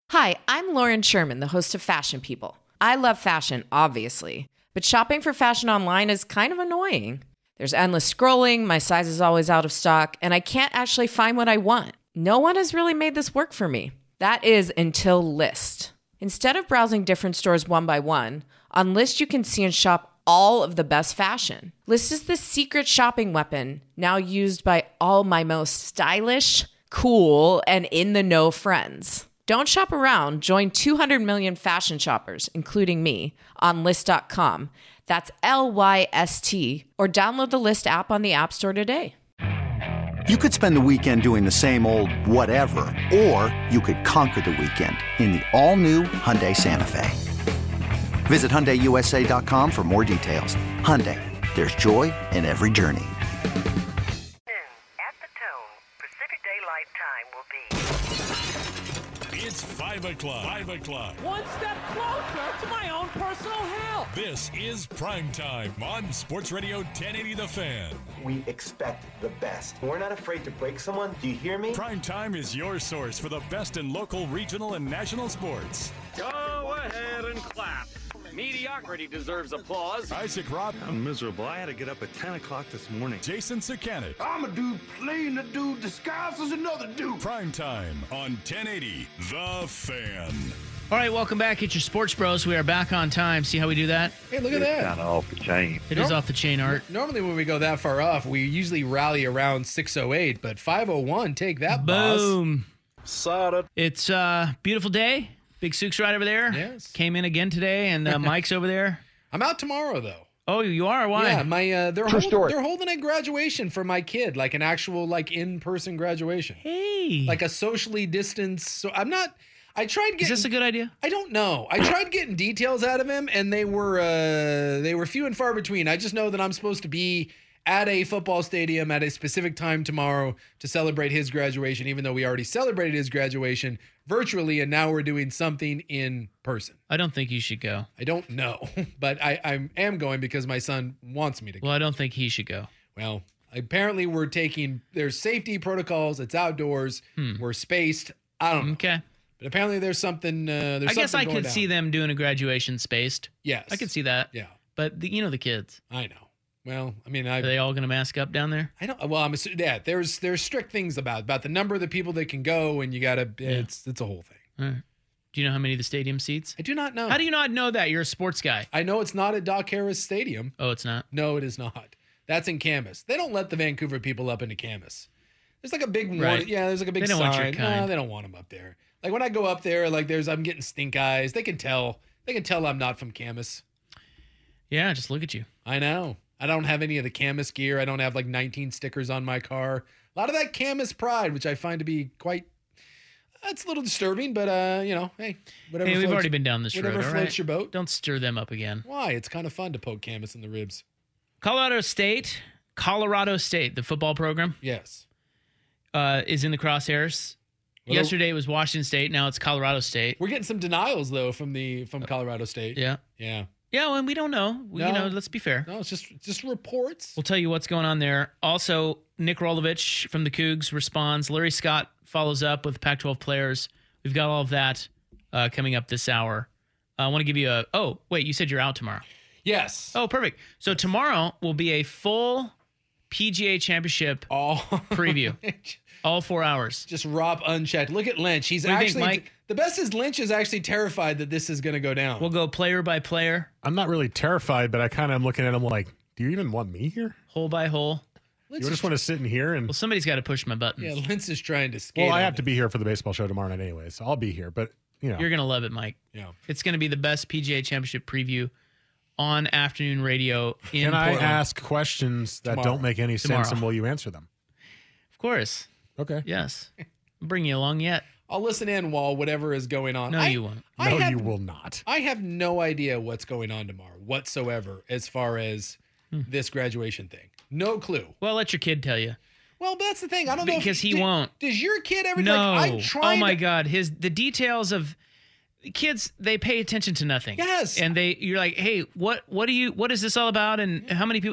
Hi, I'm Lauren Sherman, the host of Fashion People. I love fashion, obviously, but shopping for fashion online is kind of annoying. There's endless scrolling, my size is always out of stock, and I can't actually find what I want. No one has really made this work for me. That is until Lyst. Instead of browsing different stores one by one, on Lyst you can see and shop all of the best fashion. Lyst is the secret shopping weapon, now used by all my most stylish, cool, and in-the-know friends. Don't shop around. Join 200 million fashion shoppers, including me, on Lyst.com. That's Lyst, or download the Lyst app on the App Store today. You could spend the weekend doing the same old whatever, or you could conquer the weekend in the all-new Hyundai Santa Fe. Visit HyundaiUSA.com for more details. Hyundai, there's joy in every journey. At the tone, Pacific Daylight Time will be... It's 5 o'clock. 5 o'clock. One step closer to my own personal hell. This is Prime Time on Sports Radio 1080 The Fan. We expect the best. We're not afraid to break someone. Do you hear me? Prime Time is your source for the best in local, regional, and national sports. Go ahead and clap. Mediocrity deserves applause. Isaac Robb. I'm miserable. I had to get up at 10 o'clock this morning. Jason Sakanik. I'm a dude playing a dude disguised as another dude. Prime Time on 1080 The Fan. All right, welcome back. It's your Sports Bros. We are back on time. See how we do that? Hey, look at that. Kind of off the chain. It is off the chain, Art. Normally when we go that far off, we usually rally around 6:08, but 5:01, take that, boss. Boom. Saw it. It's a beautiful day. Big Sook's right over there. Yes. Came in again today, and Mike's over there. I'm out tomorrow, though. Oh, you are? Why? Yeah, they're holding a graduation for my kid, like an actual in-person graduation. Hey. Like a socially distanced. So I'm not. I tried getting. Is this a good idea? I don't know. I tried getting details out of him, and they were few and far between. I just know that I'm supposed to be at a football stadium at a specific time tomorrow to celebrate his graduation, even though we already celebrated his graduation virtually, and now we're doing something in person. I don't think you should go. I don't know, but I am going because my son wants me to go. Well, I don't think he should go. Well, apparently there's safety protocols. It's outdoors. We're spaced. I don't know. Okay. But apparently there's something. I guess I could see them doing a graduation spaced. Yes. I could see that. Yeah. But the kids. I know. Well, I mean, Are they all going to mask up down there? I don't. Well, I'm assuming. Yeah, there's strict things about the number of the people that can go, and you gotta. It's a whole thing. All right. Do you know how many of the stadium seats? I do not know. How do you not know that? You're a sports guy. I know it's not at Doc Harris Stadium. Oh, it's not? No, it is not. That's in Camas. They don't let the Vancouver people up into Camas. There's like a big Right. one. Yeah, there's like a big They don't sign. want your kind. No, they don't want them up there. Like when I go up there, I'm getting stink eyes. They can tell. They can tell I'm not from Camas. Yeah, just look at you. I know. I don't have any of the Camas gear. I don't have 19 stickers on my car. A lot of that Camas pride, which I find to be quite. That's a little disturbing, but hey, whatever. Hey, we've floats- already been down this road. Whatever all floats right? your boat. Don't stir them up again. Why? It's kind of fun to poke Camas in the ribs. Colorado State, the football program, Yes. is in the crosshairs. Well, Yesterday it was Washington State. Now it's Colorado State. We're getting some denials though from Colorado State. Yeah. Yeah. Yeah, well, we don't know. No. Let's be fair. No, it's just reports. We'll tell you what's going on there. Also, Nick Rolovich from the Cougs responds. Larry Scott follows up with Pac-12 players. We've got all of that coming up this hour. I want to give you you said you're out tomorrow. Yes. Oh, perfect. So tomorrow will be a full PGA Championship preview. All 4 hours. Just Rob unchecked. Look at Lynch. He's What do you actually think, Mike? the best is Lynch is actually terrified that this is going to go down. We'll go player by player. I'm not really terrified, but I kind of am looking at him like, do you even want me here? Hole by hole. You just want to sit in here and. Well, somebody's got to push my buttons. Yeah, Lynch is trying to skate. Well, I on have to it. be here for the baseball show tomorrow night anyway, so I'll be here. But You're going to love it, Mike. Yeah. It's going to be the best PGA Championship preview on afternoon radio in Can I Portland. ask questions that Tomorrow. don't make any sense, and will you answer them? Of course. Okay. Yes. I'll bring you along yet. I'll listen in while whatever is going on. No, you won't. No, you will not. I have no idea what's going on tomorrow whatsoever as far as this graduation thing. No clue. Well, let your kid tell you. Well, but that's the thing. I don't know Because he won't. Does your kid ever? No. I'm trying. Oh my God. The details of kids, they pay attention to nothing. Yes. And you're like, hey, what is this all about? And how many people?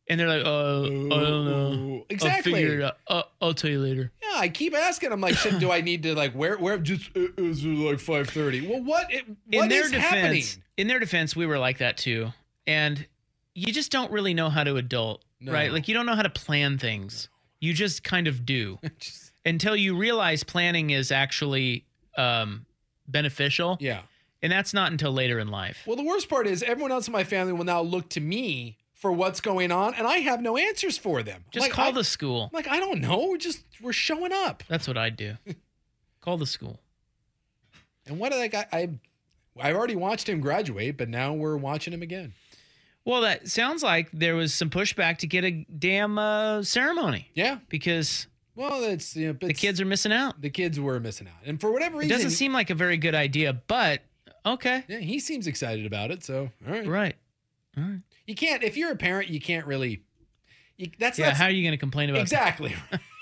And they're like, I don't know. Exactly. I'll figure it out. I'll tell you later. Yeah, I keep asking. I'm like, do I need to like where just is it like 5:30? Well, what is happening? In their defense, we were like that too. And you just don't really know how to adult, right? Like you don't know how to plan things. You just kind of do. Until you realize planning is actually beneficial. Yeah. And that's not until later in life. Well, the worst part is everyone else in my family will now look to me for what's going on, and I have no answers for them. Just call the school. Like, I don't know. We're showing up. That's what I'd do. Call the school. And what I've already watched him graduate, but now we're watching him again. Well, that sounds like there was some pushback to get a damn ceremony. Yeah. Because that's the kids are missing out. The kids were missing out. And for whatever reason. It doesn't seem like a very good idea, but okay. Yeah, he seems excited about it, so all right. Right. All right. You can't, if you're a parent, you can't really. How are you going to complain about exactly?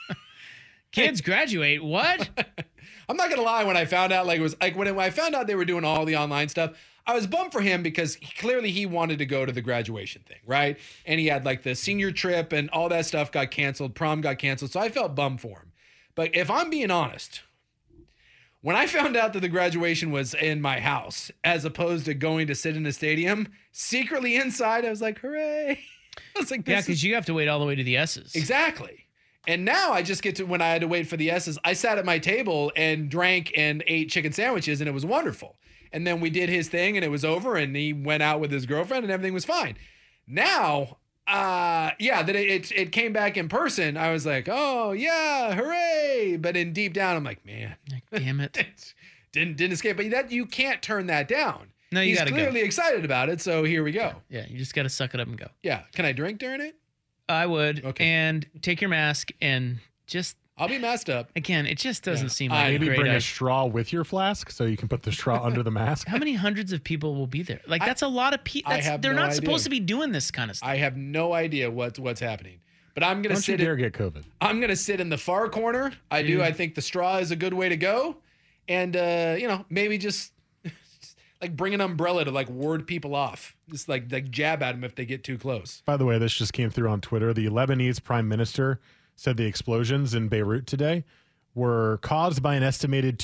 Kids graduate? What? I'm not gonna lie. When I found out, like it was like when I found out they were doing all the online stuff, I was bummed for him because clearly he wanted to go to the graduation thing, right? And he had like the senior trip and all that stuff got canceled. Prom got canceled, so I felt bummed for him. But if I'm being honest, when I found out that the graduation was in my house as opposed to going to sit in a stadium, secretly inside I was like, hooray. I was like, yeah, because you have to wait all the way to the S's. Exactly. And now I just get to, when I had to wait for the S's, I sat at my table and drank and ate chicken sandwiches, and it was wonderful. And then we did his thing, and it was over, and he went out with his girlfriend, and everything was fine. Now, that it came back in person. I was like, oh, yeah, hooray. But in deep down, I'm like, man. Damn it. didn't escape. But you can't turn that down. No, you got to go. He's clearly excited about it, so here we go. Yeah, you just got to suck it up and go. Yeah. Can I drink during it? I would. Okay. And take your mask and just... I'll be masked up. Again, it just doesn't seem like maybe a great bring idea. a straw with your flask so you can put the straw under the mask. How many hundreds of people will be there? Like, that's a lot of people. They're not supposed to be doing this kind of stuff. I have no idea what's happening. But I'm going to sit... Don't you dare get COVID. I'm going to sit in the far corner. I do. I think the straw is a good way to go. And, maybe just like bring an umbrella to like ward people off. Just like jab at them if they get too close. By the way, this just came through on Twitter. The Lebanese prime minister said the explosions in Beirut today were caused by an estimated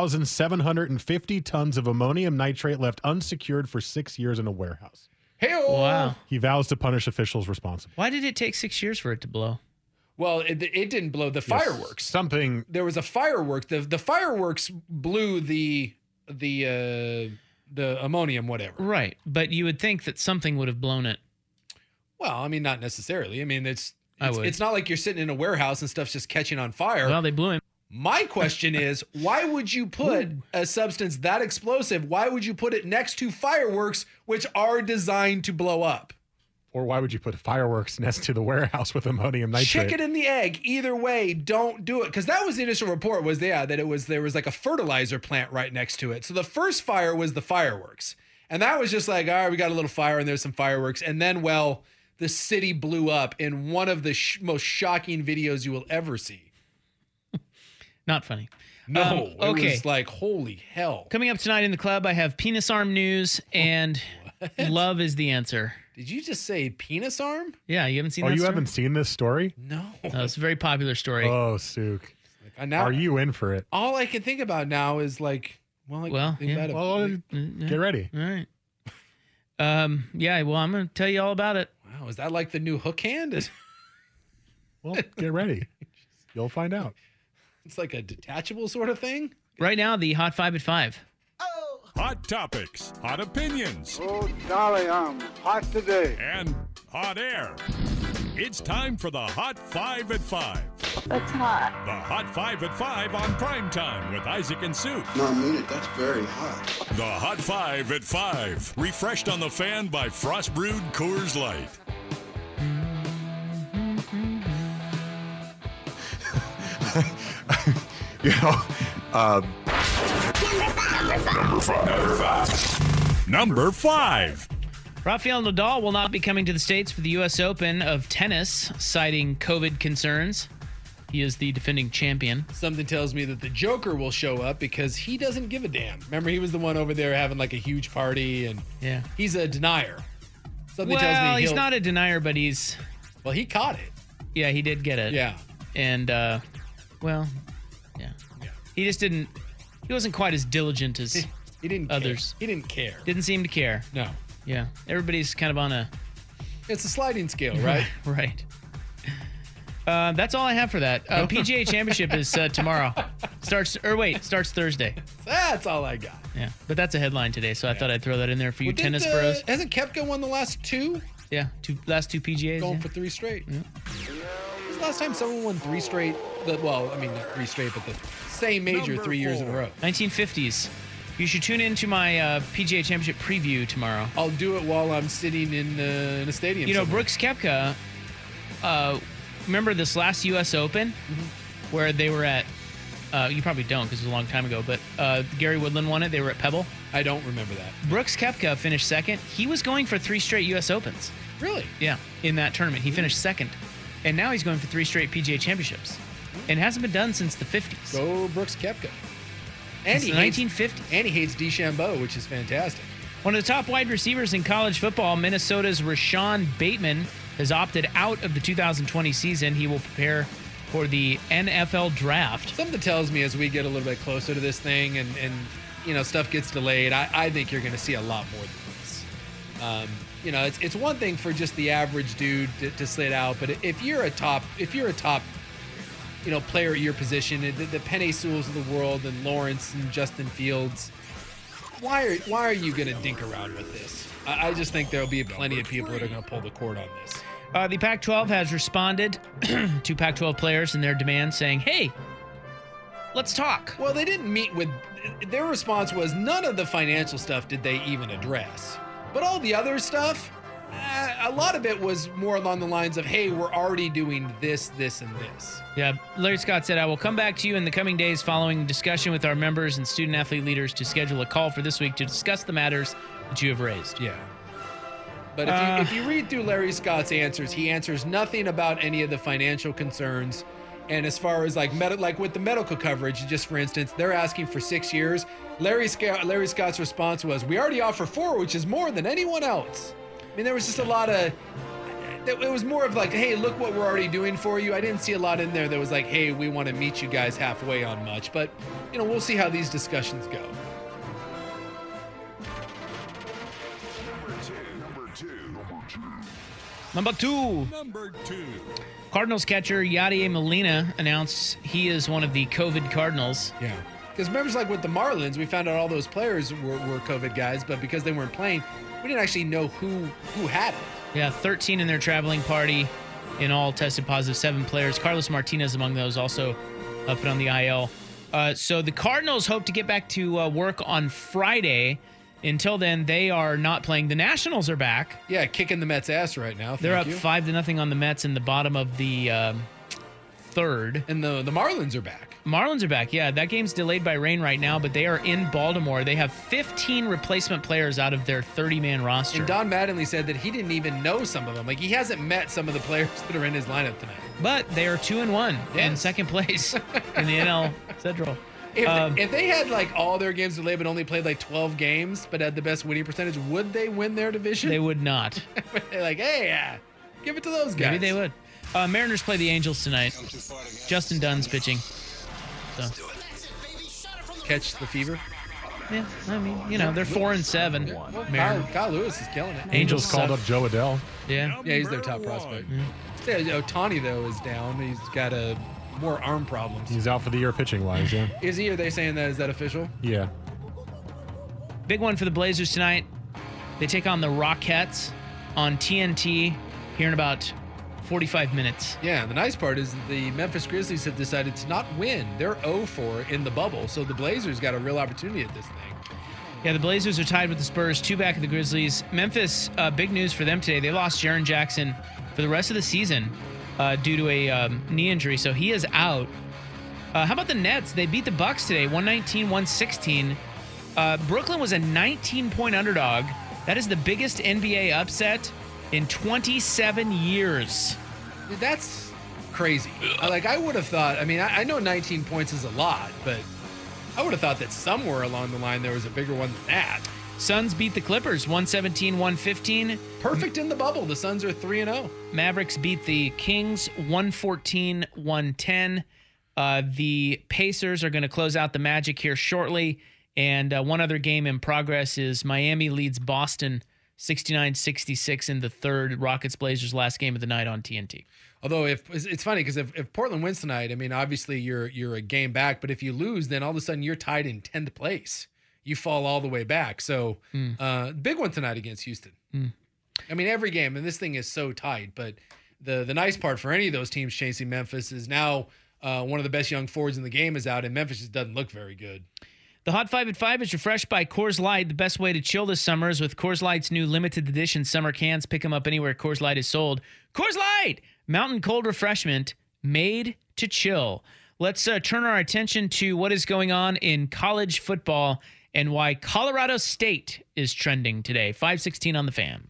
2,750 tons of ammonium nitrate left unsecured for 6 years in a warehouse. Hey-o! Wow. He vows to punish officials responsible. Why did it take 6 years for it to blow? Well, it didn't blow. The fireworks. Something. There was a firework. The fireworks blew the ammonium, whatever. Right. But you would think that something would have blown it. Well, I mean, not necessarily. I mean, it's would. It's not like you're sitting in a warehouse and stuff's just catching on fire. Well, they blew him. My question is, why would you put a substance that explosive, why would you put it next to fireworks, which are designed to blow up? Or why would you put fireworks next to the warehouse with ammonium nitrate? Chicken and the egg. Either way, don't do it. Because that was the initial report was, that there was like a fertilizer plant right next to it. So the first fire was the fireworks. And that was just like, all right, we got a little fire and there's some fireworks. And then, the city blew up in one of the most shocking videos you will ever see. Not funny. No, okay. It was like, holy hell. Coming up tonight in the club, I have penis arm news and love is the answer. Did you just say penis arm? Yeah, you haven't seen that you story? haven't seen this story? No. It's a very popular story. Oh, Sook. Now, are you in for it? All I can think about now is like, get ready. All right. I'm going to tell you all about it. Wow, is that like the new hook hand? Well, get ready. You'll find out. It's like a detachable sort of thing? Right now, the Hot 5 at 5. Hot topics, hot opinions. Oh, golly, I'm hot today. And hot air. It's time for the Hot 5 at 5. That's hot. The Hot 5 at 5 on Primetime with Isaac and Sue. No, I mean it. That's very hot. The Hot 5 at 5. Refreshed on the fan by Frost Brewed Coors Light. Number five. Rafael Nadal will not be coming to the States for the U.S. Open of tennis, citing COVID concerns. He is the defending champion. Something tells me that the Joker will show up because he doesn't give a damn. Remember, he was the one over there having like a huge party, and he's a denier. Something tells me he's not a denier, but he's Well, he caught it. Yeah, he did get it. Yeah. And, yeah. He just didn't, he wasn't quite as diligent as He didn't others. Care. He didn't care. Didn't seem to care. No. Yeah. Everybody's kind of on a... It's a sliding scale, right? Right. That's all I have for that. PGA Championship is tomorrow. Starts Thursday. That's all I got. Yeah, but that's a headline today, so I thought I'd throw that in there for you tennis bros. Hasn't Koepka won the last two? Yeah, last two PGAs. Going for 3 straight. Yeah. When was the last time someone won 3 straight? Well, I mean, not 3 straight, but the same major 3 years in a row. 1950s. You should tune into my PGA Championship preview tomorrow. I'll do it while I'm sitting in a stadium. You know, Brooks Koepka, remember this last U.S. Open where they were at, you probably don't because it was a long time ago, but Gary Woodland won it. They were at Pebble. I don't remember that. Brooks Koepka finished second. He was going for 3 straight U.S. Opens. Really? Yeah, in that tournament. He finished second. And now he's going for 3 straight PGA Championships. And it hasn't been done since the 50s. Go Brooks Koepka. And the 1950s. And he hates DeChambeau, which is fantastic. One of the top wide receivers in college football, Minnesota's Rashawn Bateman, has opted out of the 2020 season. He will prepare for the NFL draft. Something tells me as we get a little bit closer to this thing and you know, stuff gets delayed, I think you're going to see a lot more than this. You know, it's one thing for just the average dude to sit out, but if you're a top, you know, player at your position, the Penei Sewells of the world and Lawrence and Justin Fields, why are you going to dink around with this? I just think there'll be plenty of people that are going to pull the cord on this. The Pac-12 has responded to Pac-12 players and their demands, saying, hey, let's talk. Well, they didn't meet with... Their response was none of the financial stuff did they even address. But all the other stuff, a lot of it was more along the lines of, hey, we're already doing this, this, and this. Yeah, Larry Scott said, I will come back to you in the coming days following discussion with our members and student-athlete leaders to schedule a call for this week to discuss the matters that you have raised. Yeah. But if you read through Larry Scott's answers, he answers nothing about any of the financial concerns. And as far as like with the medical coverage, just for instance, they're asking for 6 years. Larry Scott's response was, we already offer 4, which is more than anyone else. I mean, there was just a lot of, it was more of like, hey, look what we're already doing for you. I didn't see a lot in there that was like, hey, we want to meet you guys halfway on much. But, you know, we'll see how these discussions go. Number two. Cardinals catcher Yadier Molina announced he is one of the COVID Cardinals. Yeah. Because remember, like with the Marlins, we found out all those players were COVID guys, but because they weren't playing, we didn't actually know who had it. Yeah, 13 in their traveling party in all tested positive, 7 players. Carlos Martinez among those also put on the IL. So the Cardinals hope to get back to work on Friday. Until then, they are not playing. The Nationals are back. Yeah, kicking the Mets' ass right now. They're up 5-0 on the Mets in the bottom of the third. And the Marlins are back. Marlins are back, yeah. That game's delayed by rain right now, but they are in Baltimore. They have 15 replacement players out of their 30-man roster. And Don Mattingly said that he didn't even know some of them. Like, he hasn't met some of the players that are in his lineup tonight. But they are 2-1 in second place in the NL Central. If they had like all their games delayed but only played like 12 games but had the best winning percentage, would they win their division? They would not. They're like, hey, give it to those guys. Maybe they would. Mariners play the Angels tonight. Justin Dunn's pitching. So. Catch the fever? Yeah, I mean, you know, they're 4-7. Well, Kyle Lewis is killing it. Angels called up Joe Adell. Yeah. Yeah, he's their top prospect. Ohtani, though, is down. He's got more arm problems. He's out for the year pitching-wise, yeah. Is he? Are they saying that? Is that official? Yeah. Big one for the Blazers tonight. They take on the Rockettes on TNT here in about 45 minutes. Yeah, the nice part is the Memphis Grizzlies have decided to not win. They're 0-4 in the bubble, so the Blazers got a real opportunity at this thing. Yeah, the Blazers are tied with the Spurs, 2 back of the Grizzlies. Memphis, big news for them today. They lost Jaren Jackson for the rest of the season due to a knee injury, so he is out. How about the Nets? They beat the Bucks today, 119-116. Brooklyn was a 19-point underdog. That is the biggest NBA upset in 27 years. Dude, that's crazy. I would have thought, I mean, I know 19 points is a lot, but I would have thought that somewhere along the line there was a bigger one than that. Suns beat the Clippers 117-115. Perfect in the bubble. The Suns are 3-0. Mavericks beat the Kings 114-110. The Pacers are going to close out the Magic here shortly. And one other game in progress is Miami leads Boston 69-66 in the third. Rockets-Blazers last game of the night on TNT. Although it's funny because if Portland wins tonight, I mean, obviously you're a game back. But if you lose, then all of a sudden you're tied in 10th place. You fall all the way back. So big one tonight against Houston. I mean, every game, and this thing is so tight. But the nice part for any of those teams chasing Memphis is now one of the best young forwards in the game is out, and Memphis just doesn't look very good. The Hot 5 at 5 is refreshed by Coors Light. The best way to chill this summer is with Coors Light's new limited edition summer cans. Pick them up anywhere Coors Light is sold. Coors Light! Mountain cold refreshment made to chill. Let's turn our attention to what is going on in college football and why Colorado State is trending today. 5:16 on the Fan.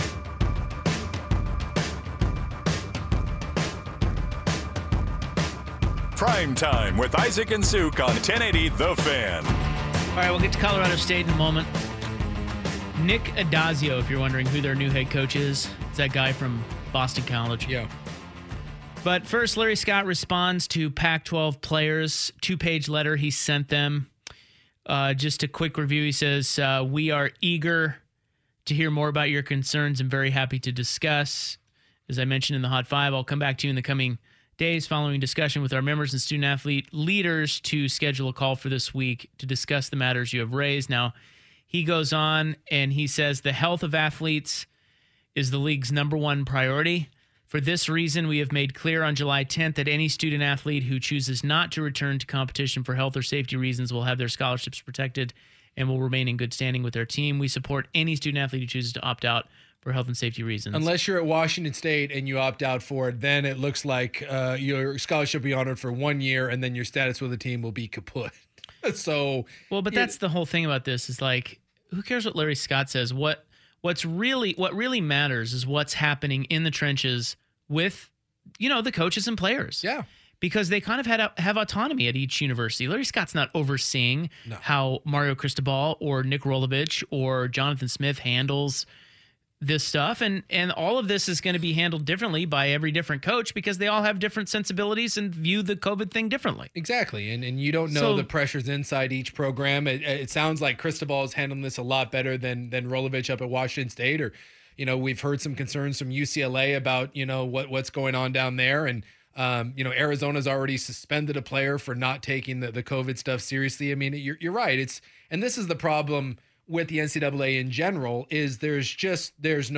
Prime Time with Isaac and Suk on 1080 The Fan. All right, we'll get to Colorado State in a moment. Nick Adazio, if you're wondering who their new head coach is, it's that guy from Boston College. Yeah. But first, Larry Scott responds to Pac-12 players, 2-page letter he sent them. Just a quick review. He says, we are eager to hear more about your concerns and very happy to discuss. As I mentioned in the Hot 5, I'll come back to you in the coming days following discussion with our members and student-athlete leaders to schedule a call for this week to discuss the matters you have raised. Now, he goes on and he says the health of athletes is the league's number one priority. For this reason, we have made clear on July 10th that any student-athlete who chooses not to return to competition for health or safety reasons will have their scholarships protected and will remain in good standing with their team. We support any student-athlete who chooses to opt out for health and safety reasons. Unless you're at Washington State and you opt out for it, then it looks like your scholarship will be honored for 1 year and then your status with the team will be kaput. So, well, but that's the whole thing about this is like, who cares what Larry Scott says? What really matters is what's happening in the trenches with, the coaches and players. Yeah. Because they kind of have autonomy at each university. Larry Scott's not overseeing how Mario Cristobal or Nick Rolovich or Jonathan Smith handles this stuff. And all of this is going to be handled differently by every different coach because they all have different sensibilities and view the COVID thing differently. Exactly. And you don't know the pressures inside each program. It sounds like Cristobal is handling this a lot better than Rolovich up at Washington State. Or, we've heard some concerns from UCLA about, what's going on down there. And, Arizona's already suspended a player for not taking the COVID stuff seriously. I mean, you're right. It's this is the problem with the NCAA in general is it's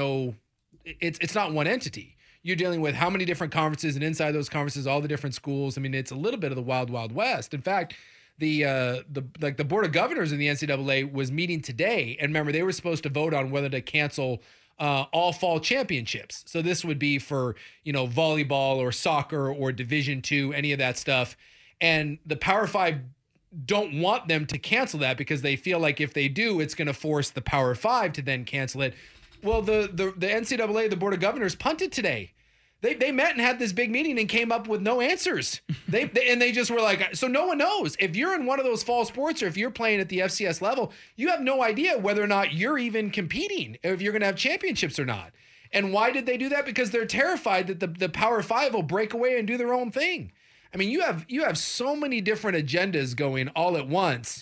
not one entity. You're dealing with how many different conferences, and inside those conferences, all the different schools. I mean, it's a little bit of the wild, wild west. In fact, the board of governors in the NCAA was meeting today, and remember, they were supposed to vote on whether to cancel all fall championships. So this would be for, volleyball or soccer or Division II, any of that stuff. And the Power 5 don't want them to cancel that because they feel like if they do, it's going to force the Power 5 to then cancel it. Well, the NCAA, the Board of Governors, punted today. They met and had this big meeting and came up with no answers. They just were like, so no one knows. If you're in one of those fall sports or if you're playing at the FCS level, you have no idea whether or not you're even competing, if you're going to have championships or not. And why did they do that? Because they're terrified that the Power 5 will break away and do their own thing. I mean, you have so many different agendas going all at once.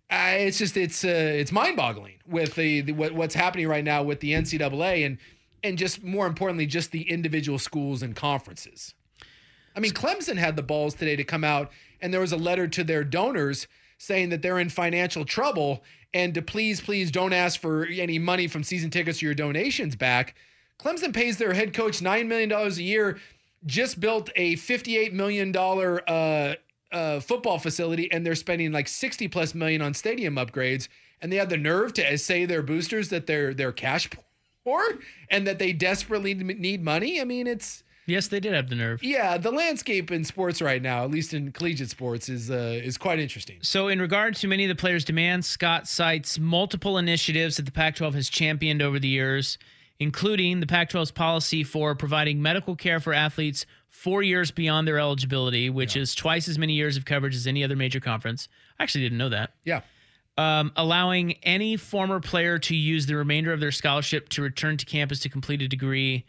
It's mind-boggling with what's happening right now with the NCAA and just more importantly, just the individual schools and conferences. I mean, Clemson had the balls today to come out, and there was a letter to their donors saying that they're in financial trouble and to please don't ask for any money from season tickets or your donations back. Clemson pays their head coach $9 million a year. Just built a $58 million football facility, and they're spending like $60+ million on stadium upgrades. And they have the nerve to say their boosters that they're cash poor and that they desperately need money. I mean, yes, they did have the nerve. Yeah, the landscape in sports right now, at least in collegiate sports, is quite interesting. So, in regard to many of the players' demands, Scott cites multiple initiatives that the Pac-12 has championed over the years, including the Pac-12's policy for providing medical care for athletes 4 years beyond their eligibility, which is twice as many years of coverage as any other major conference. I actually didn't know that. Yeah. allowing any former player to use the remainder of their scholarship to return to campus to complete a degree.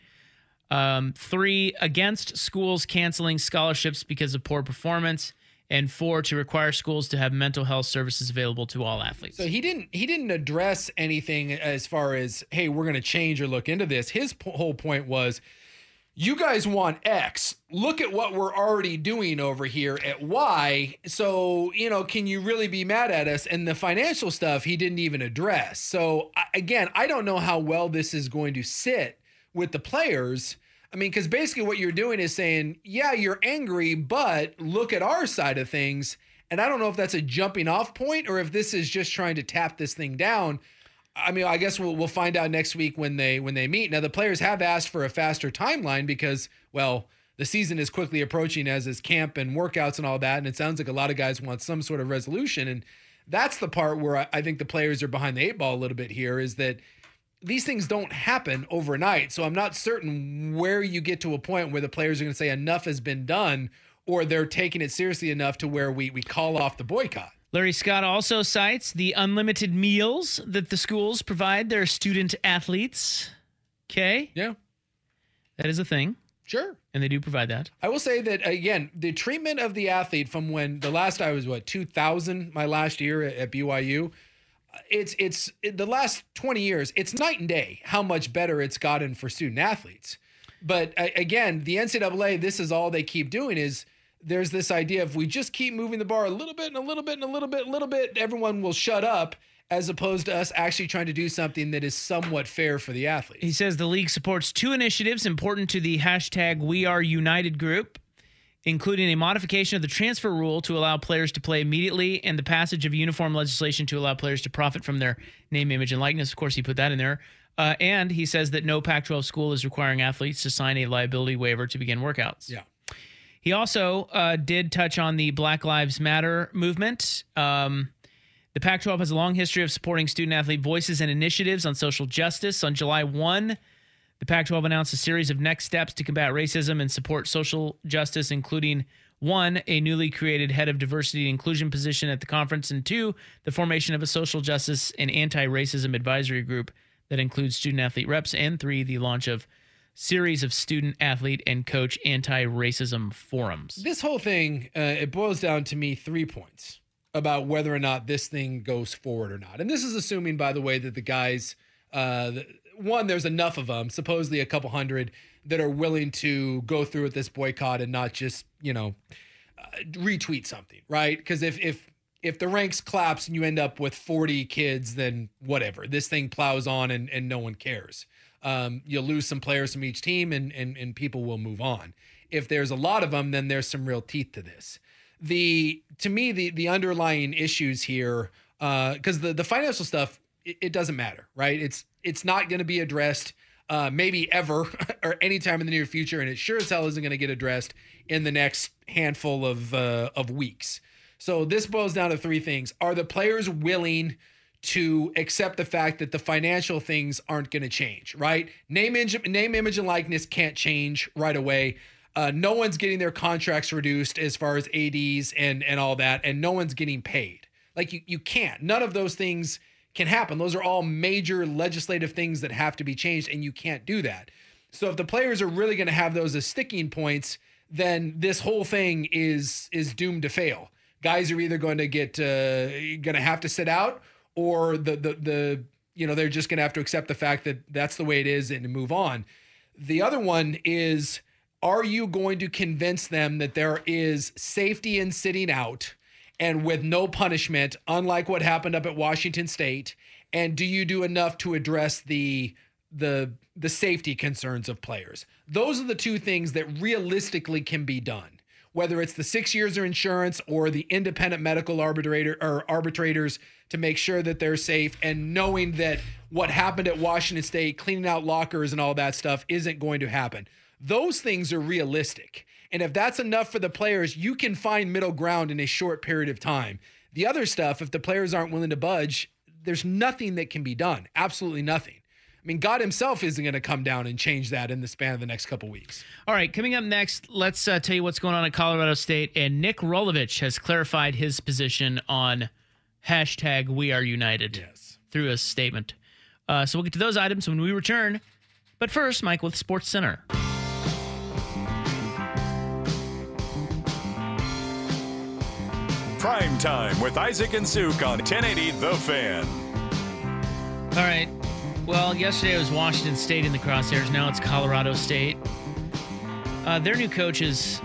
3, against schools canceling scholarships because of poor performance. And 4, to require schools to have mental health services available to all athletes. So he didn't address anything as far as, hey, we're going to change or look into this. His whole point was, you guys want X. Look at what we're already doing over here at Y. So, can you really be mad at us? And the financial stuff he didn't even address. So, again, I don't know how well this is going to sit with the players. I mean, because basically what you're doing is saying, yeah, you're angry, but look at our side of things. And I don't know if that's a jumping off point or if this is just trying to tap this thing down. I mean, I guess we'll find out next week when they meet. Now, the players have asked for a faster timeline because, well, the season is quickly approaching, as is camp and workouts and all that. And it sounds like a lot of guys want some sort of resolution. And that's the part where I think the players are behind the 8 ball a little bit here, is that these things don't happen overnight. So I'm not certain where you get to a point where the players are going to say enough has been done, or they're taking it seriously enough to where we call off the boycott. Larry Scott also cites the unlimited meals that the schools provide their student athletes. Okay. Yeah. That is a thing. Sure. And they do provide that. I will say that, again, the treatment of the athlete from when the last I was, 2000, my last year at BYU, it's the last 20 years, it's night and day how much better it's gotten for student athletes. But again, the NCAA, this is all they keep doing is there's this idea if we just keep moving the bar a little bit and a little bit and a little bit, everyone will shut up, as opposed to us actually trying to do something that is somewhat fair for the athletes. He says the league supports 2 initiatives important to the #WeAreUnited group, including a modification of the transfer rule to allow players to play immediately and the passage of uniform legislation to allow players to profit from their name, image, and likeness. Of course, he put that in there. And he says that no Pac-12 school is requiring athletes to sign a liability waiver to begin workouts. Yeah. He also did touch on the Black Lives Matter movement. The Pac-12 has a long history of supporting student-athlete voices and initiatives on social justice. On July 1, the Pac-12 announced a series of next steps to combat racism and support social justice, including 1, a newly created head of diversity and inclusion position at the conference, and 2, the formation of a social justice and anti-racism advisory group that includes student-athlete reps, and 3, the launch of series of student-athlete and coach anti-racism forums. This whole thing, it boils down to me 3 points about whether or not this thing goes forward or not. And this is assuming, by the way, that the guys, one, there's enough of them, supposedly a couple hundred, that are willing to go through with this boycott and not just, retweet something, right? Because if the ranks collapse and you end up with 40 kids, then whatever. This thing plows on and no one cares. You'll lose some players from each team and people will move on. If there's a lot of them, then there's some real teeth to this. To me, the underlying issues here, because the financial stuff, it doesn't matter, right? It's not going to be addressed maybe ever or anytime in the near future, and it sure as hell isn't going to get addressed in the next handful of weeks. So this boils down to 3 things. Are the players willing to accept the fact that the financial things aren't going to change, right? Name, image, and likeness can't change right away. No one's getting their contracts reduced as far as ADs and all that, and no one's getting paid. Like you can't. None of those things can happen. Those are all major legislative things that have to be changed, and you can't do that. So if the players are really going to have those as sticking points, then this whole thing is doomed to fail. Guys are either going to going to have to sit out, or they're just going to have to accept the fact that that's the way it is and move on. The other one is, are you going to convince them that there is safety in sitting out and with no punishment, unlike what happened up at Washington State? And do you do enough to address the safety concerns of players? Those are the 2 things that realistically can be done. Whether it's the 6 years of insurance or the independent medical arbitrators to make sure that they're safe, and knowing that what happened at Washington State, cleaning out lockers and all that stuff, isn't going to happen. Those things are realistic. And if that's enough for the players, you can find middle ground in a short period of time. The other stuff, if the players aren't willing to budge, there's nothing that can be done. Absolutely nothing. I mean, God himself isn't going to come down and change that in the span of the next couple weeks. All right, coming up next, let's tell you what's going on at Colorado State. And Nick Rolovich has clarified his position on hashtag We Are United through a statement. So we'll get to those items when we return. But first, Mike with Sports Center. Prime Time with Isaac and Suk on 1080 The Fan. All right. Well, yesterday it was Washington State in the crosshairs. Now it's Colorado State. Their new coach is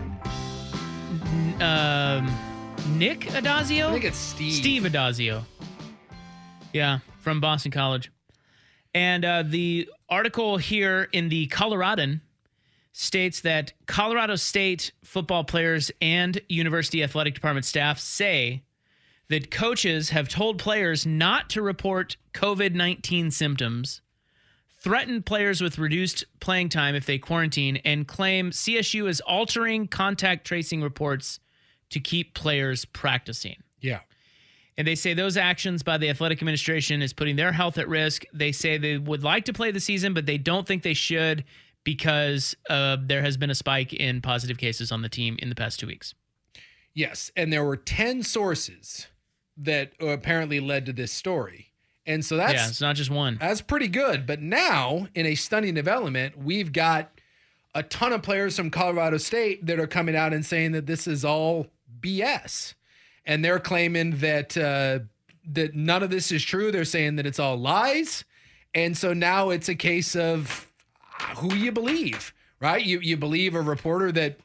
Nick Adazio? I think it's Steve. Steve Adazio. Yeah, from Boston College. And the article here in the Coloradan states that Colorado State football players and university athletic department staff say that coaches have told players not to report COVID-19 symptoms, threatened players with reduced playing time if they quarantine, and claim CSU is altering contact tracing reports to keep players practicing. Yeah. And they say those actions by the athletic administration is putting their health at risk. They say they would like to play the season, but they don't think they should because there has been a spike in positive cases on the team in the past 2 weeks. Yes, and there were 10 sources that apparently led to this story. And so that's it's not just one. That's pretty good. But now, in a stunning development, we've got a ton of players from Colorado State that are coming out and saying that this is all BS. And they're claiming that that none of this is true. They're saying that it's all lies. And so now it's a case of who you believe, right? You believe a reporter that,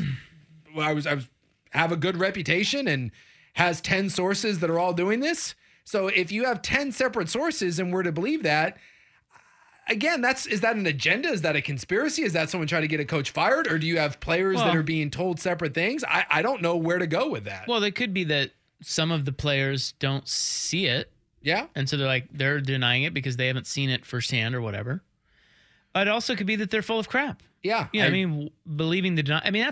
I was have a good reputation and has 10 sources that are all doing this. So if you have 10 separate sources and we're to believe that, again, is that an agenda? Is that a conspiracy? Is that someone trying to get a coach fired? Or do you have players that are being told separate things? I don't know where to go with that. Well, it could be that some of the players don't see it. Yeah. And so they're denying it because they haven't seen it firsthand or whatever. It also could be that they're full of crap. Yeah. Yeah. Believing the deny. I mean,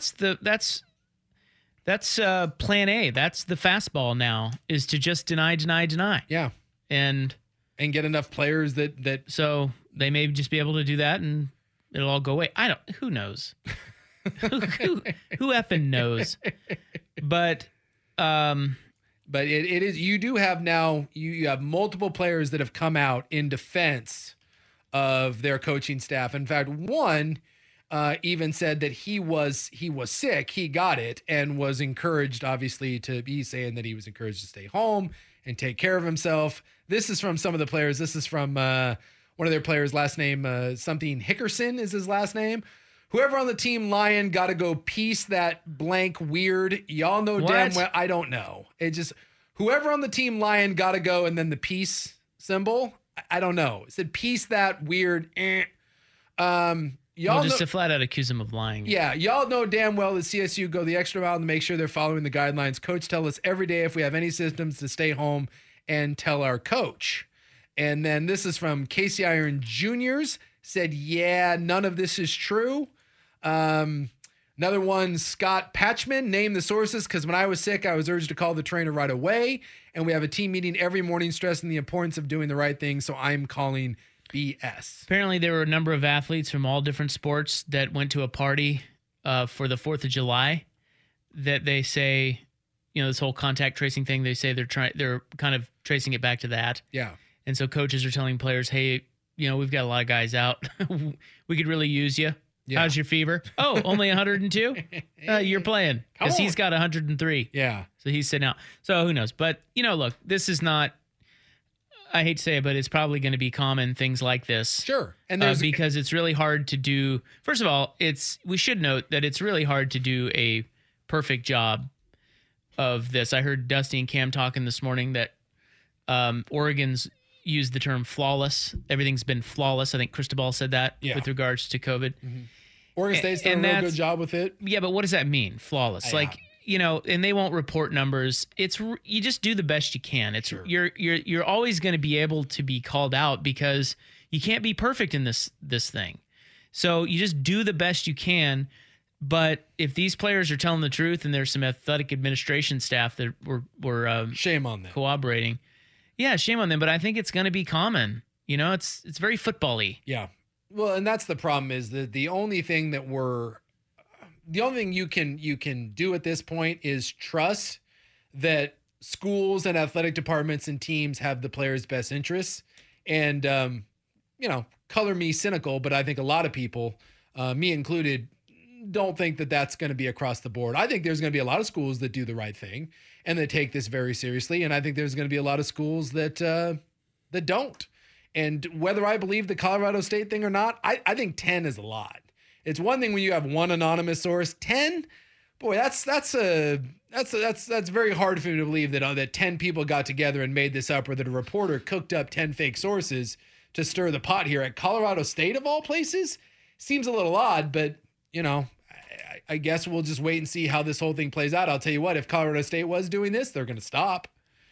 that's plan A. That's the fastball now, is to just deny. Yeah. And get enough players that so they may just be able to do that and it'll all go away. Who knows? who effing knows? But it is, you do have now, you have multiple players that have come out in defense of their coaching staff. In fact, one even said that he was sick, he got it, and was encouraged, obviously, to be saying that he was encouraged to stay home and take care of himself. This is from some of the players. This is from one of their players, last name, something Hickerson is his last name. Whoever on the team lying got to go piece that blank weird. Y'all know damn well. I don't know. It just, whoever on the team lying got to go, and then the peace symbol. I don't know. It said piece that weird. Y'all just to flat out accuse him of lying. Yeah, y'all know damn well that CSU go the extra mile to make sure they're following the guidelines. Coach tell us every day if we have any symptoms to stay home and tell our coach. And then this is from Casey Iron Jr.'s, said, yeah, none of this is true. Another one, Scott Patchman, named the sources because when I was sick, I was urged to call the trainer right away. And we have a team meeting every morning stressing the importance of doing the right thing. So I'm calling BS. Apparently, there were a number of athletes from all different sports that went to a party for the 4th of July that they say, this whole contact tracing thing, they say they're kind of tracing it back to that. Yeah. And so coaches are telling players, hey, we've got a lot of guys out. We could really use you. Yeah. How's your fever? Oh, only 102? You're playing because he's got 103. Yeah. So he's sitting out. So who knows? But, look, this is not, I hate to say it, but it's probably going to be common, things like this. Sure. And because it's really hard to do. First of all, we should note that it's really hard to do a perfect job of this. I heard Dusty and Cam talking this morning that Oregon's used the term flawless. Everything's been flawless. I think Cristobal said that with regards to COVID. Mm-hmm. Oregon State's done a real good job with it. Yeah, but what does that mean? Flawless. And they won't report numbers. You just do the best you can. It's sure. You're always going to be able to be called out because you can't be perfect in this thing. So you just do the best you can. But if these players are telling the truth and there's some athletic administration staff that were shame on them cooperating. Yeah, shame on them. But I think it's going to be common. It's very football-y. Yeah. Well, and that's the problem is that the only thing you can do at this point is trust that schools and athletic departments and teams have the players' best interests. And, color me cynical, but I think a lot of people, me included, don't think that that's going to be across the board. I think there's going to be a lot of schools that do the right thing and that take this very seriously. And I think there's going to be a lot of schools that don't. And whether I believe the Colorado State thing or not, I think 10 is a lot. It's one thing when you have one anonymous source. 10, boy, that's very hard for me to believe that 10 people got together and made this up, or that a reporter cooked up 10 fake sources to stir the pot here at Colorado State of all places. Seems a little odd, but I guess we'll just wait and see how this whole thing plays out. I'll tell you what, if Colorado State was doing this, they're going to stop.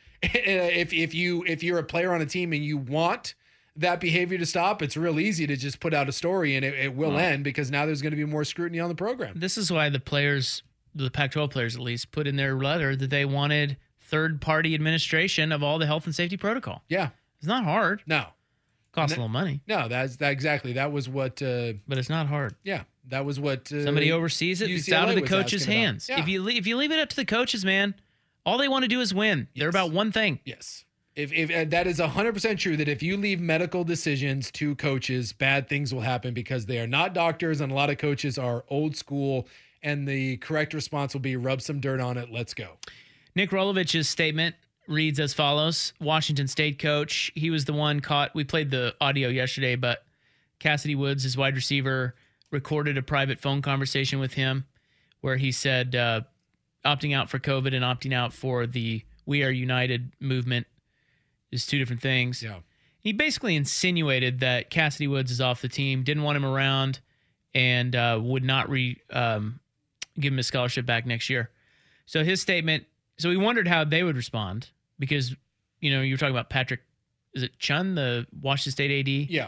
If you're a player on a team and you want that behavior to stop, it's real easy to just put out a story and it will end, because now there's going to be more scrutiny on the program. This is why the Pac-12 players at least, put in their letter that they wanted third-party administration of all the health and safety protocol. Yeah. It's not hard. No. Costs a little money. No, exactly. That was what... but it's not hard. Yeah. That was what... somebody oversees it. It's out of the coach's hands. Yeah. If you leave it up to the coaches, man, all they want to do is win. Yes. They're about one thing. Yes. If that is 100% true, that if you leave medical decisions to coaches, bad things will happen, because they are not doctors, and a lot of coaches are old school, and the correct response will be rub some dirt on it. Let's go. Nick Rolovich's statement reads as follows. Washington State coach. He was the one caught. We played the audio yesterday, but Cassidy Woods, his wide receiver, recorded a private phone conversation with him where he said opting out for COVID and opting out for the We Are United movement is two different things. Yeah. He basically insinuated that Cassidy Woods is off the team, didn't want him around, and would not give him a scholarship back next year. So his statement, so we wondered how they would respond, because, you were talking about Patrick, is it Chun, the Washington State AD? Yeah.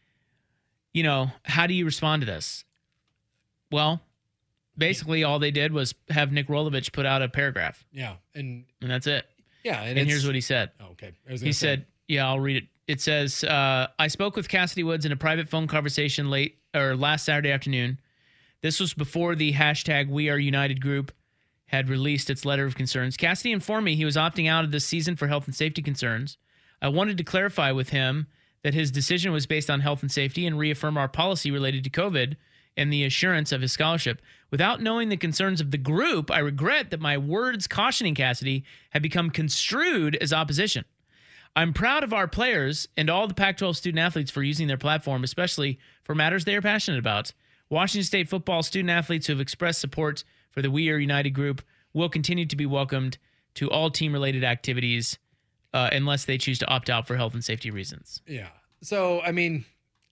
How do you respond to this? Well, basically all they did was have Nick Rolovich put out a paragraph. Yeah. And that's it. Yeah. And here's what he said. Oh, okay. He said, I'll read it. It says, I spoke with Cassidy Woods in a private phone conversation last Saturday afternoon. This was before the hashtag We Are United group had released its letter of concerns. Cassidy informed me he was opting out of this season for health and safety concerns. I wanted to clarify with him that his decision was based on health and safety and reaffirm our policy related to COVID and the assurance of his scholarship. Without knowing the concerns of the group, I regret that my words cautioning Cassidy have become construed as opposition. I'm proud of our players and all the Pac-12 student athletes for using their platform, especially for matters they are passionate about. Washington State football student athletes who have expressed support for the We Are United group will continue to be welcomed to all team-related activities unless they choose to opt out for health and safety reasons. Yeah. So, I mean,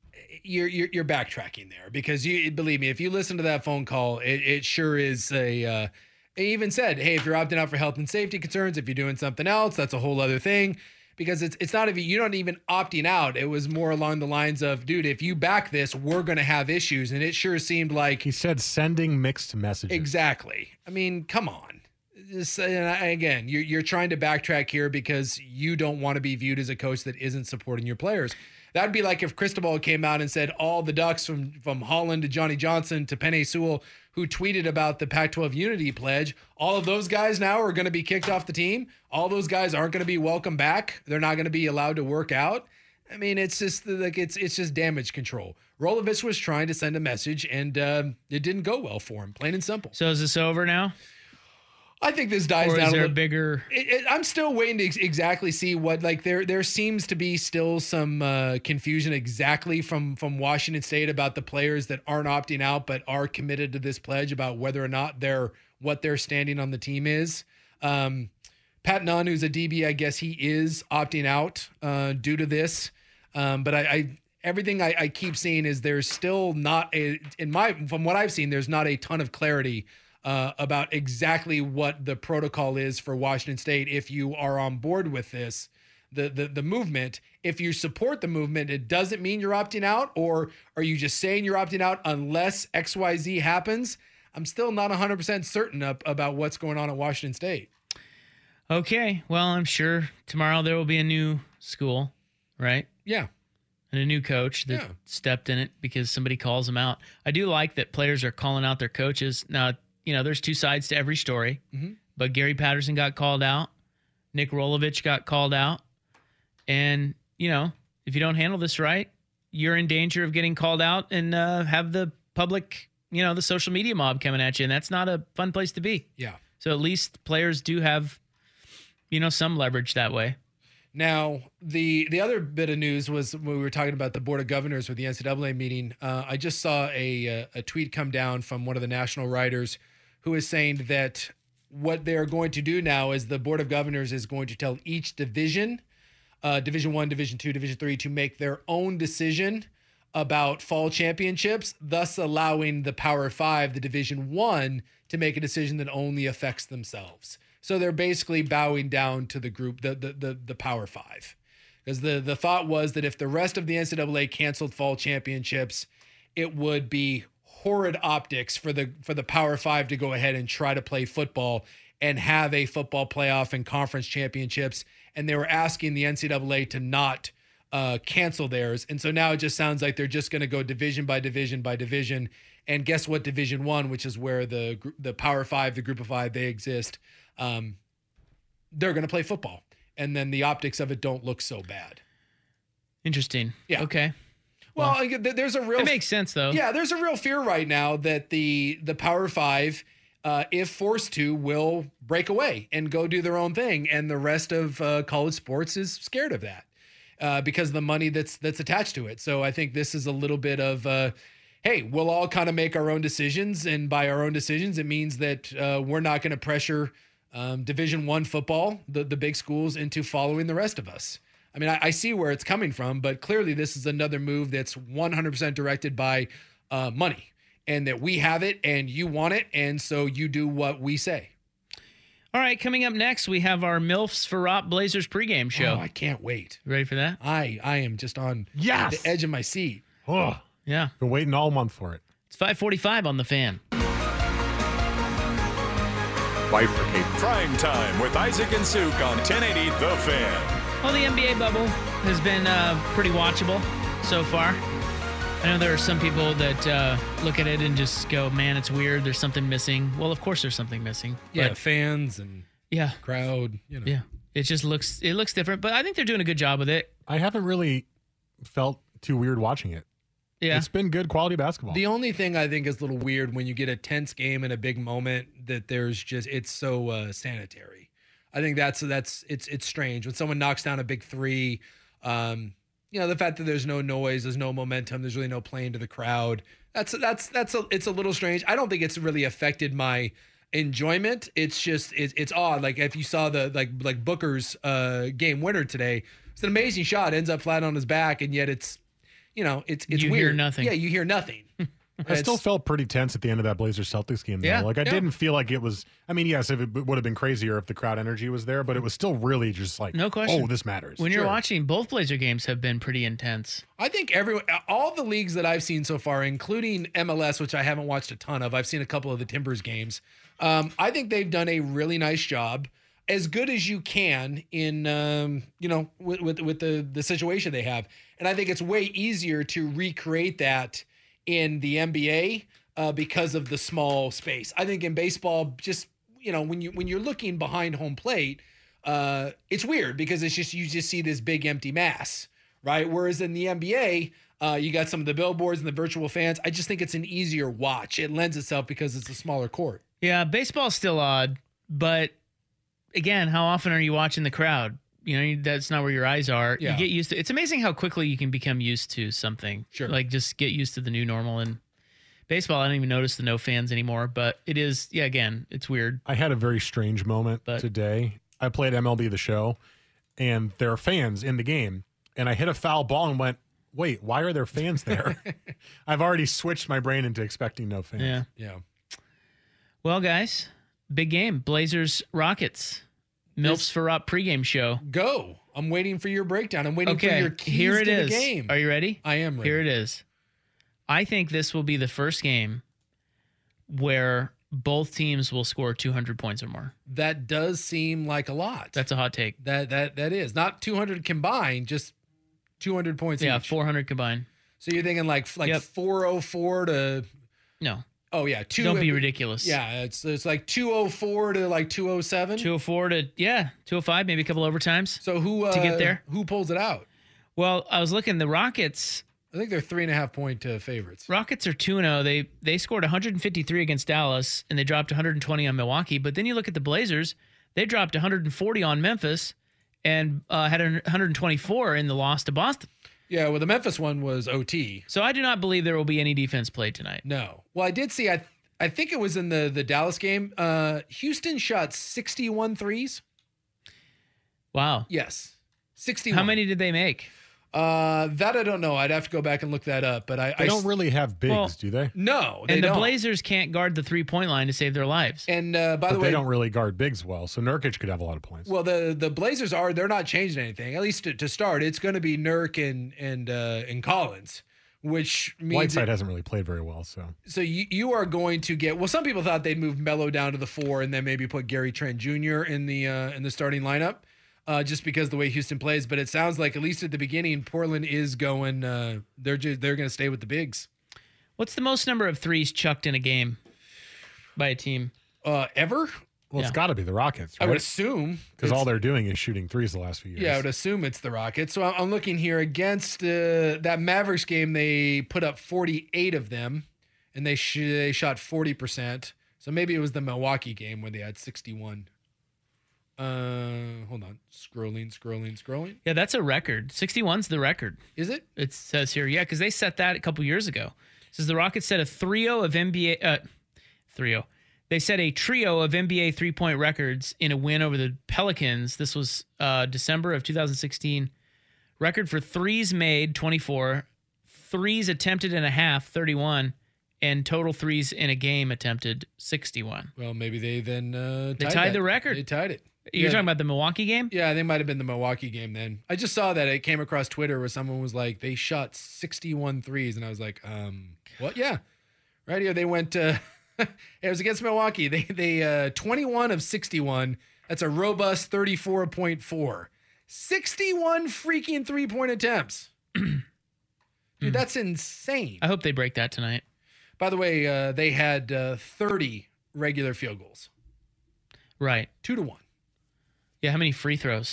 you're backtracking there, because believe me, if you listen to that phone call, it sure is it even said, hey, if you're opting out for health and safety concerns, if you're doing something else, that's a whole other thing. Because it's not even, you're not even opting out. It was more along the lines of, dude, if you back this, we're going to have issues. And it sure seemed like... He said sending mixed messages. Exactly. I mean, come on. Again, you're trying to backtrack here because you don't want to be viewed as a coach that isn't supporting your players. That'd be like if Cristobal came out and said all the Ducks from Holland to Johnny Johnson to Penei Sewell who tweeted about the Pac-12 Unity Pledge, all of those guys now are going to be kicked off the team. All those guys aren't going to be welcome back. They're not going to be allowed to work out. I mean, it's just like it's just damage control. Rolovich was trying to send a message, and it didn't go well for him, plain and simple. So is this over now? I think this dies down. Or is there a bigger... I'm still waiting to exactly see what, like, there seems to be still some confusion exactly from Washington State about the players that aren't opting out but are committed to this pledge, about whether or not what their standing on the team is. Pat Nunn, who's a DB, I guess he is opting out due to this. But everything I keep seeing is there's still not from what I've seen, there's not a ton of clarity about exactly what the protocol is for Washington State. If you are on board with this, the movement, if you support the movement, it doesn't mean you're opting out, or are you just saying you're opting out unless XYZ happens? I'm still not 100% certain about what's going on at Washington State. Okay. Well, I'm sure tomorrow there will be a new school, right? Yeah. And a new coach that stepped in it because somebody calls them out. I do like that players are calling out their coaches. Now, there's two sides to every story, but Gary Patterson got called out Nick Rolovich got called out. And, if you don't handle this right, you're in danger of getting called out and have the public, the social media mob coming at you. And that's not a fun place to be. Yeah. So at least players do have, some leverage that way. Now, the other bit of news was when we were talking about the Board of Governors with the NCAA meeting. I just saw a tweet come down from one of the national writers who is saying that what they're going to do now is the Board of Governors is going to tell each division, Division I, Division II, Division III, to make their own decision about fall championships, thus allowing the Power Five, the Division I, to make a decision that only affects themselves. So they're basically bowing down to the group, the Power Five. Because the thought was that if the rest of the NCAA canceled fall championships, it would be horrid optics for the Power Five to go ahead and try to play football and have a football playoff and conference championships. And they were asking the NCAA to not cancel theirs. And so now it just sounds like they're just going to go division by division by division. And guess what? Division I, which is where the Power Five, the Group of Five, they exist. They're going to play football. And then the optics of it don't look so bad. Interesting. Yeah. Okay. Well, there's a real... It makes sense, though. Yeah, there's a real fear right now that the Power Five, if forced to, will break away and go do their own thing. And the rest of college sports is scared of that because of the money that's attached to it. So I think this is a little bit of, hey, we'll all kind of make our own decisions. And by our own decisions, it means that we're not going to pressure Division I football, the big schools, into following the rest of us. I mean, I see where it's coming from, but clearly this is another move that's 100% directed by money, and that we have it and you want it, and so you do what we say. All right, coming up next, we have our MILFs for Rock Blazers pregame show. Oh, I can't wait. You ready for that? I am just on the edge of my seat. Oh, yeah. Been waiting all month for it. It's 5:45 on The Fan. Bifurcate. Prime time with Isaac and Suk on 1080 The Fan. Well, the NBA bubble has been pretty watchable so far. I know there are some people that look at it and just go, man, it's weird. There's something missing. Well, of course there's something missing. Yeah, but, fans and crowd. Yeah, it just looks different. But I think they're doing a good job with it. I haven't really felt too weird watching it. Yeah. It's been good quality basketball. The only thing I think is a little weird when you get a tense game and a big moment that it's so sanitary. I think it's strange when someone knocks down a big three. The fact that there's no noise, there's no momentum, there's really no playing to the crowd. It's a little strange. I don't think it's really affected my enjoyment. It's just it's odd. Like if you saw the like Booker's game winner today, it's an amazing shot. Ends up flat on his back, and yet it's you weird. Hear nothing. Yeah, you hear nothing. I still felt pretty tense at the end of that Blazers-Celtics game, though. Yeah, I didn't feel like it was... I mean, yes, if it would have been crazier if the crowd energy was there, but it was still really just like, no question. Oh, this matters. When you're watching, both Blazer games have been pretty intense. I think all the leagues that I've seen so far, including MLS, which I haven't watched a ton of, I've seen a couple of the Timbers games. I think they've done a really nice job, as good as you can in, with the situation they have. And I think it's way easier to recreate that in the NBA because of the small space. I think in baseball, just when you're looking behind home plate, it's weird because it's just you just see this big empty mass, right? Whereas in the NBA, you got some of the billboards and the virtual fans. I just think it's an easier watch. It lends itself because it's a smaller court. Yeah, baseball's still odd, but again, how often are you watching the crowd? That's not where your eyes are. Yeah. You get used to it's amazing how quickly you can become used to something. Sure. Like just get used to the new normal. And baseball, I don't even notice the no fans anymore, but it is, again, it's weird. I had a very strange moment today. I played MLB The Show, and there are fans in the game, and I hit a foul ball and went, wait, why are there fans there? I've already switched my brain into expecting no fans. Yeah. Well, guys, big game. Blazers, Rockets. MILFs for Rock pregame show. Go. I'm waiting for your breakdown. I'm waiting for your keys here it to is. the game. Are you ready? I am ready. Here it is. I think this will be the first game where both teams will score 200 points or more. That does seem like a lot. That's a hot take. That is. Not 200 combined, just 200 points each. 400 combined. So you're thinking like 404 to... No. Oh yeah, Don't be ridiculous. Yeah, it's like 204 to like 207. 204 to 205, maybe a couple overtimes. So who to get there? Who pulls it out? Well, I was looking. The Rockets. I think they're 3.5 point favorites. Rockets are 2-0. They scored 153 against Dallas, and they dropped 120 on Milwaukee. But then you look at the Blazers. They dropped 140 on Memphis, and had 124 in the loss to Boston. Yeah, well, the Memphis one was OT. So I do not believe there will be any defense played tonight. No. Well, I did see. I think it was in the Dallas game. Houston shot 61 threes. Wow. Yes, 61. How many did they make? That I don't know. I'd have to go back and look that up. But they don't really have bigs, do they? No, they and the don't. Blazers can't guard the 3-point line to save their lives. And by the way, they don't really guard bigs well, so Nurkic could have a lot of points. Well, the Blazers they're not changing anything. At least to start, it's going to be Nurk and Collins, which means Whiteside hasn't really played very well. So you are going to get. Well, some people thought they'd move Melo down to the 4 and then maybe put Gary Trent Jr. in the starting lineup. Just because of the way Houston plays, but it sounds like at least at the beginning, Portland is going. They're going to stay with the bigs. What's the most number of threes chucked in a game by a team ever? Well, it's got to be the Rockets, right? I would assume, because all they're doing is shooting threes the last few years. Yeah, I would assume it's the Rockets. So I'm looking here against that Mavericks game. They put up 48 of them, and they shot 40%. So maybe it was the Milwaukee game where they had 61. Hold on. Scrolling. Yeah, that's a record. 61's the record. Is it? It says here. Yeah, because they set that a couple years ago. It says the Rockets set a trio of NBA. They set a trio of NBA 3-point records in a win over the Pelicans. This was December of 2016. Record for threes made, 24. Threes attempted in a half, 31. And total threes in a game attempted, 61. Well, maybe they then they tied the record. They tied it. You're talking about the Milwaukee game? Yeah, they might have been the Milwaukee game then. I just saw that. It came across Twitter where someone was like, they shot 61 threes. And I was like, what? Yeah. Right here, they went, it was against Milwaukee. They 21 of 61. That's a robust 34.4. 61 freaking 3-point attempts. Dude, that's insane. I hope they break that tonight. By the way, they had 30 regular field goals. Right. 2-1. Yeah, how many free throws?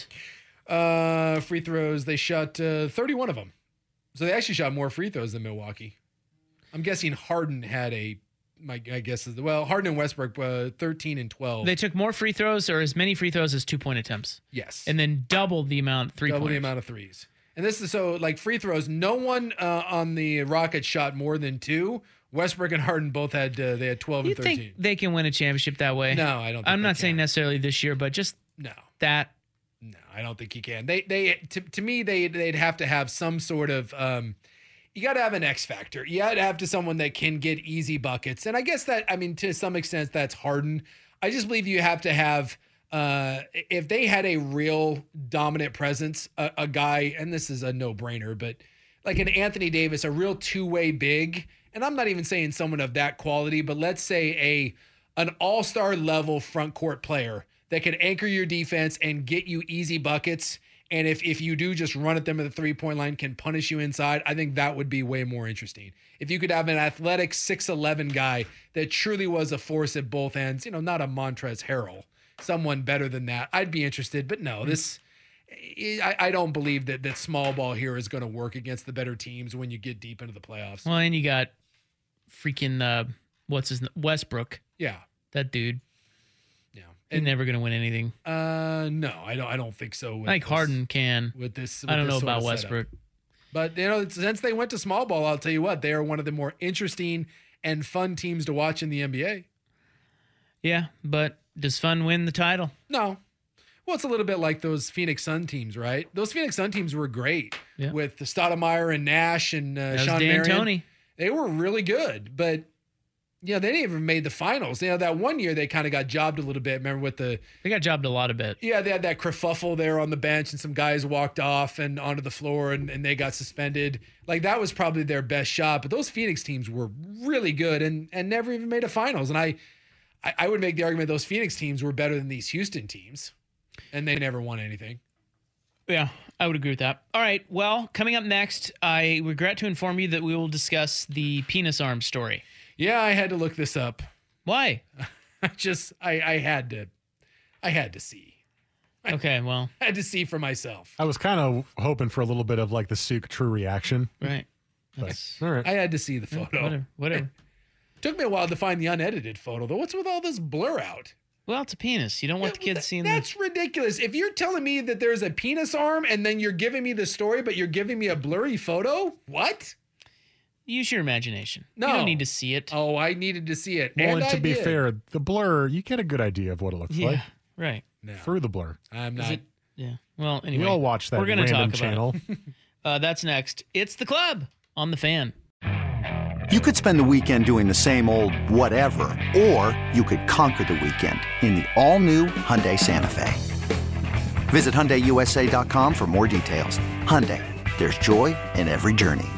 Free throws, they shot 31 of them. So they actually shot more free throws than Milwaukee. I'm guessing Harden had my guess is, Harden and Westbrook 13 and 12. They took more free throws or as many free throws as 2-point attempts. Yes. And then doubled the amount 3-point. Double the amount of threes. And this is so like free throws. No one on the Rockets shot more than 2. Westbrook and Harden both had 12 and 13. You think they can win a championship that way? No, I don't think I'm not saying necessarily this year, but just that. No, I don't think you can. To me, they'd have to have some sort of you got to have an X factor. You got to have someone that can get easy buckets. And I guess that, to some extent, that's Harden. I just believe you have to have, if they had a real dominant presence, a guy, and this is a no-brainer, but like an Anthony Davis, a real two-way big, and I'm not even saying someone of that quality, but let's say an all-star level front court player that can anchor your defense and get you easy buckets. And if you do just run at them at the 3-point line, can punish you inside, I think that would be way more interesting. If you could have an athletic 6'11" guy that truly was a force at both ends, not a Montrezl Harrell, someone better than that, I'd be interested. But no, I don't believe that small ball here is going to work against the better teams when you get deep into the playoffs. Well, and you got freaking, Westbrook. Yeah. That dude. And never going to win anything. No, I don't think so. I think Harden can. With I don't know about Westbrook. But since they went to small ball, I'll tell you what, they are one of the more interesting and fun teams to watch in the NBA. Yeah, but does fun win the title? No. Well, it's a little bit like those Phoenix Sun teams, right? Those Phoenix Sun teams were great with Stoudemire and Nash and Sean Marion. D'Antoni. They were really good, but they didn't even made the finals. That one year they kind of got jobbed a little bit. Remember they got jobbed a lot of bit. Yeah, they had that kerfuffle there on the bench and some guys walked off and onto the floor and they got suspended. Like that was probably their best shot. But those Phoenix teams were really good and never even made a finals. And I would make the argument those Phoenix teams were better than these Houston teams. And they never won anything. Yeah, I would agree with that. All right, well, coming up next, I regret to inform you that we will discuss the penis arm story. Yeah, I had to look this up. Why? I had to see. Okay, well. I had to see for myself. I was kind of hoping for a little bit of like the Suk True reaction. Right. But, all right. I had to see the photo. Whatever. Took me a while to find the unedited photo, though. What's with all this blur out? Well, it's a penis. You don't want the kids seeing that. That's ridiculous. If you're telling me that there's a penis arm and then you're giving me the story, but you're giving me a blurry photo, what? Use your imagination. No. You don't need to see it. Oh, I needed to see it. Well, and to be did. fair, the blur, you get a good idea of what it looks like. Right. No. Through the blur. I'm not. Yeah. Well, anyway. We all watch that We're gonna random talk channel. About it. That's next. It's The Club on The Fan. You could spend the weekend doing the same old whatever, or you could conquer the weekend in the all-new Hyundai Santa Fe. Visit HyundaiUSA.com for more details. Hyundai, there's joy in every journey.